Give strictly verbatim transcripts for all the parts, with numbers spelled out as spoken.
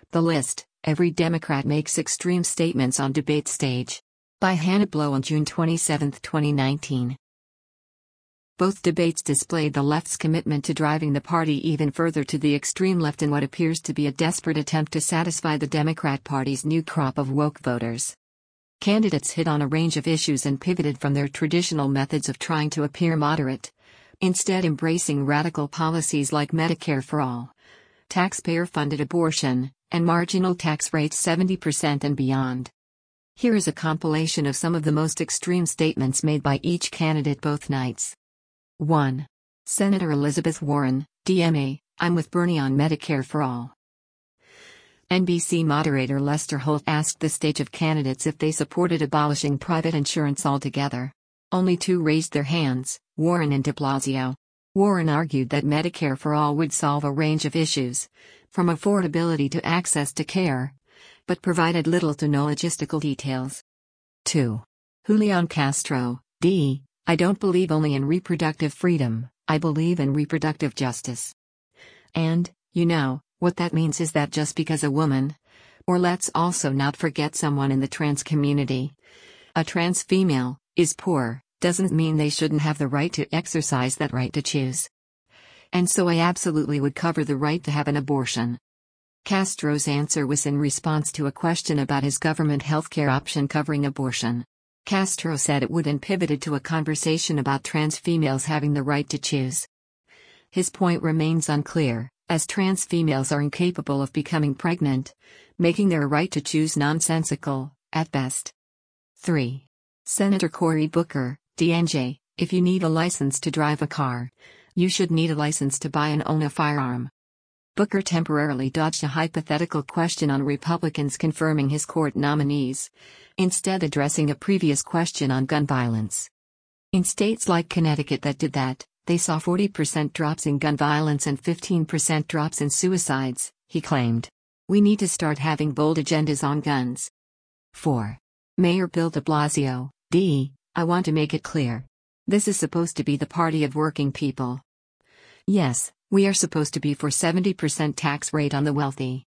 The List, Every Democrat Makes Extreme Statements on Debate Stage. By Hannah Blow on June twenty-seventh, twenty nineteen. Both debates displayed the left's commitment to driving the party even further to the extreme left in what appears to be a desperate attempt to satisfy the Democrat Party's new crop of woke voters. Candidates hit on a range of issues and pivoted from their traditional methods of trying to appear moderate, instead embracing radical policies like Medicare for all, taxpayer-funded abortion, and marginal tax rates seventy percent and beyond. Here is a compilation of some of the most extreme statements made by each candidate both nights. one. Senator Elizabeth Warren, D M A, I'm with Bernie on Medicare for all. N B C moderator Lester Holt asked the stage of candidates if they supported abolishing private insurance altogether. Only two raised their hands, Warren and de Blasio. Warren argued that Medicare for all would solve a range of issues, from affordability to access to care, but provided little to no logistical details. two. Julian Castro, D. I don't believe only in reproductive freedom, I believe in reproductive justice. And, you know, what that means is that just because a woman, or let's also not forget someone in the trans community, a trans female, is poor, doesn't mean they shouldn't have the right to exercise that right to choose. And so I absolutely would cover the right to have an abortion. Castro's answer was in response to a question about his government healthcare option covering abortion. Castro said it would and pivoted to a conversation about trans females having the right to choose. His point remains unclear, as trans females are incapable of becoming pregnant, making their right to choose nonsensical, at best. three. Senator Cory Booker, D N J, if you need a license to drive a car, you should need a license to buy and own a firearm. Booker temporarily dodged a hypothetical question on Republicans confirming his court nominees, instead addressing a previous question on gun violence. In states like Connecticut that did that, they saw forty percent drops in gun violence and fifteen percent drops in suicides, he claimed. We need to start having bold agendas on guns. four. Mayor Bill de Blasio, D. I want to make it clear. This is supposed to be the party of working people. Yes, we are supposed to be for seventy percent tax rate on the wealthy.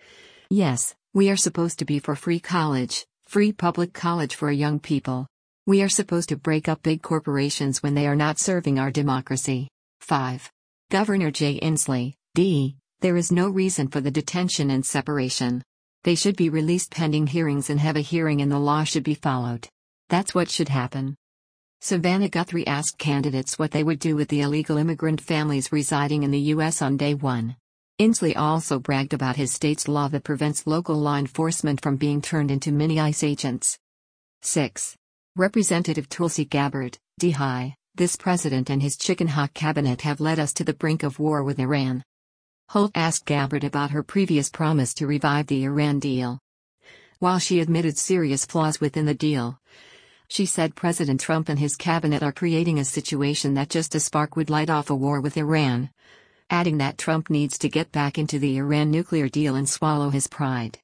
Yes, we are supposed to be for free college, free public college for young people. We are supposed to break up big corporations when they are not serving our democracy. five. Governor Jay Inslee, D. There is no reason for the detention and separation. They should be released pending hearings and have a hearing and the law should be followed. That's what should happen. Savannah Guthrie asked candidates what they would do with the illegal immigrant families residing in the U S on day one. Inslee also bragged about his state's law that prevents local law enforcement from being turned into mini ICE agents. six. Representative Tulsi Gabbard, D. Hi, this president and his chicken hawk cabinet have led us to the brink of war with Iran. Holt asked Gabbard about her previous promise to revive the Iran deal. While she admitted serious flaws within the deal, she said President Trump and his cabinet are creating a situation that just a spark would light off a war with Iran, adding that Trump needs to get back into the Iran nuclear deal and swallow his pride.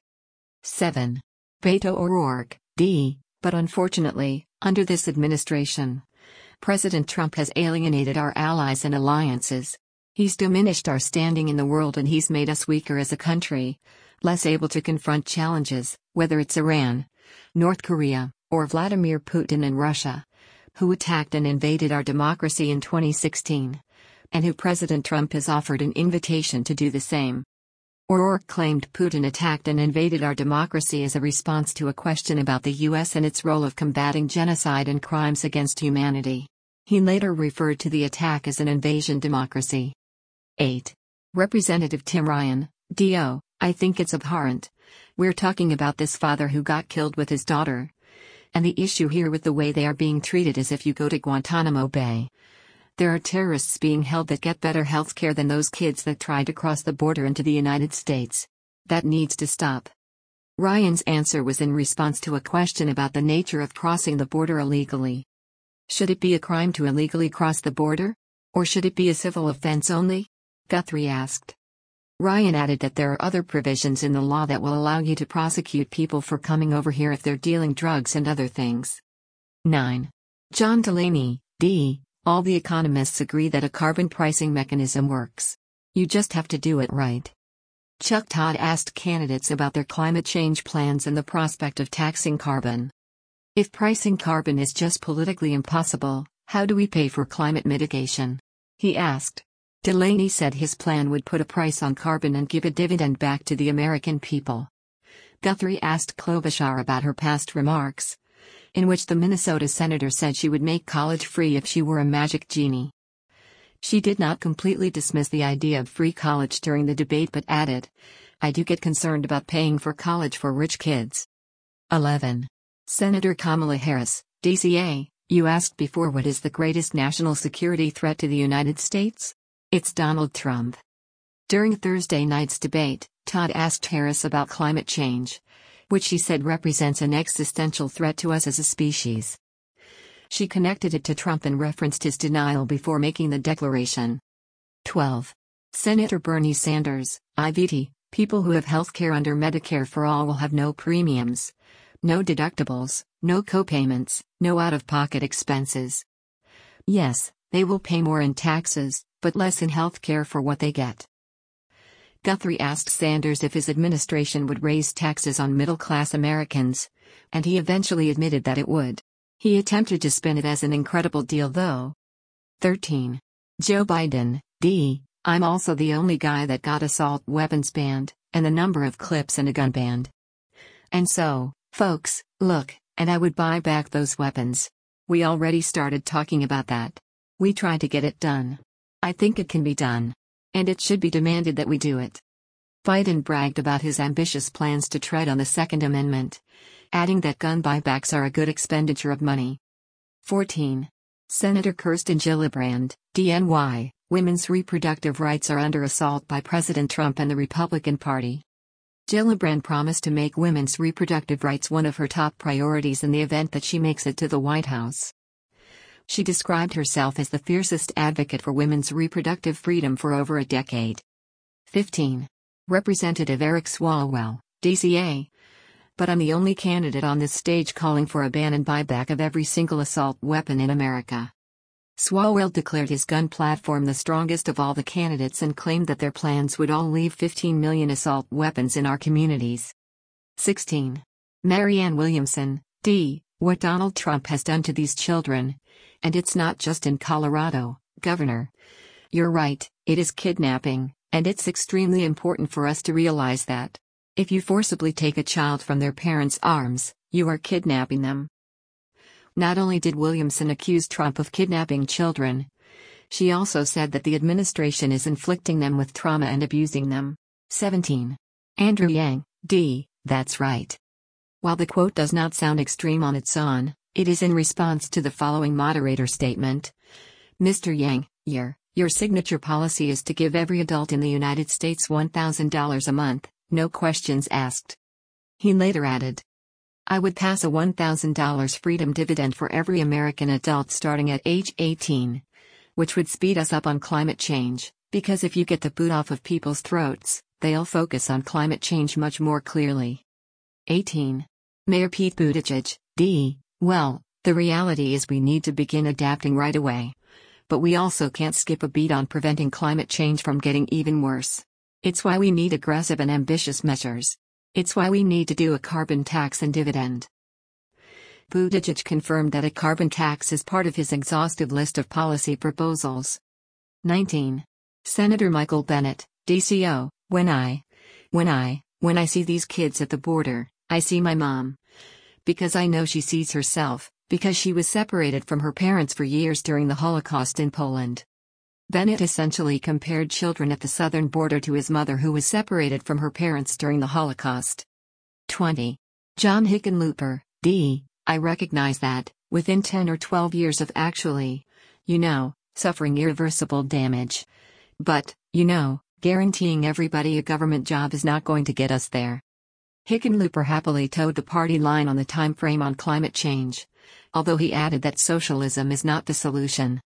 seven. Beto O'Rourke, D. But unfortunately, under this administration, President Trump has alienated our allies and alliances. He's diminished our standing in the world and he's made us weaker as a country, less able to confront challenges, whether it's Iran, North Korea, or Vladimir Putin in Russia, who attacked and invaded our democracy in twenty sixteen, and who President Trump has offered an invitation to do the same. O'Rourke claimed Putin attacked and invaded our democracy as a response to a question about the U S and its role of combating genocide and crimes against humanity. He later referred to the attack as an invasion democracy. eight. Representative Tim Ryan, D O, I think it's abhorrent. We're talking about this father who got killed with his daughter. And the issue here with the way they are being treated is if you go to Guantanamo Bay, there are terrorists being held that get better health care than those kids that tried to cross the border into the United States. That needs to stop. Ryan's answer was in response to a question about the nature of crossing the border illegally. Should it be a crime to illegally cross the border? Or should it be a civil offense only? Guthrie asked. Ryan added that there are other provisions in the law that will allow you to prosecute people for coming over here if they're dealing drugs and other things. nine. John Delaney, D. All the economists agree that a carbon pricing mechanism works. You just have to do it right. Chuck Todd asked candidates about their climate change plans and the prospect of taxing carbon. If pricing carbon is just politically impossible, how do we pay for climate mitigation? He asked. Delaney said his plan would put a price on carbon and give a dividend back to the American people. Guthrie asked Klobuchar about her past remarks, in which the Minnesota senator said she would make college free if she were a magic genie. She did not completely dismiss the idea of free college during the debate but added, "I do get concerned about paying for college for rich kids." eleven. Senator Kamala Harris, D C A, you asked before what is the greatest national security threat to the United States? It's Donald Trump. During Thursday night's debate, Todd asked Harris about climate change, which she said represents an existential threat to us as a species. She connected it to Trump and referenced his denial before making the declaration. twelve. Senator Bernie Sanders, I V T, people who have health care under Medicare for All will have no premiums, no deductibles, no copayments, no out-of-pocket expenses. Yes, they will pay more in taxes, but less in health care for what they get. Guthrie asked Sanders if his administration would raise taxes on middle-class Americans, and he eventually admitted that it would. He attempted to spin it as an incredible deal though. thirteen. Joe Biden, D. I'm also the only guy that got assault weapons banned, and the number of clips in a gun banned. And so, folks, look, and I would buy back those weapons. We already started talking about that. We tried to get it done. I think it can be done. And it should be demanded that we do it. Biden bragged about his ambitious plans to tread on the Second Amendment, adding that gun buybacks are a good expenditure of money. fourteen. Senator Kirsten Gillibrand, D N Y, women's reproductive rights are under assault by President Trump and the Republican Party. Gillibrand promised to make women's reproductive rights one of her top priorities in the event that she makes it to the White House. She described herself as the fiercest advocate for women's reproductive freedom for over a decade. fifteen. Representative Eric Swalwell, D C A. But I'm the only candidate on this stage calling for a ban and buyback of every single assault weapon in America. Swalwell declared his gun platform the strongest of all the candidates and claimed that their plans would all leave fifteen million assault weapons in our communities. sixteen. Marianne Williamson, D. What Donald Trump has done to these children. And it's not just in Colorado, Governor. You're right, it is kidnapping, and it's extremely important for us to realize that. If you forcibly take a child from their parents' arms, you are kidnapping them. Not only did Williamson accuse Trump of kidnapping children, she also said that the administration is inflicting them with trauma and abusing them. seventeen. Andrew Yang, D. That's right. While the quote does not sound extreme on its own, it is in response to the following moderator statement. Mister Yang, your, your signature policy is to give every adult in the United States one thousand dollars a month, no questions asked. He later added, I would pass a one thousand dollars freedom dividend for every American adult starting at age eighteen, which would speed us up on climate change, because if you get the boot off of people's throats, they'll focus on climate change much more clearly. eighteen. Mayor Pete Buttigieg, D. Well, the reality is we need to begin adapting right away. But we also can't skip a beat on preventing climate change from getting even worse. It's why we need aggressive and ambitious measures. It's why we need to do a carbon tax and dividend. Buttigieg confirmed that a carbon tax is part of his exhaustive list of policy proposals. nineteen. Senator Michael Bennet, D C O, when I, when I, when I see these kids at the border, I see my mom. Because I know she sees herself, because she was separated from her parents for years during the Holocaust in Poland. Bennett essentially compared children at the southern border to his mother who was separated from her parents during the Holocaust. twenty. John Hickenlooper, D. I recognize that, within ten or twelve years of actually, you know, suffering irreversible damage. But, you know, guaranteeing everybody a government job is not going to get us there. Hickenlooper happily towed the party line on the time frame on climate change, although he added that socialism is not the solution.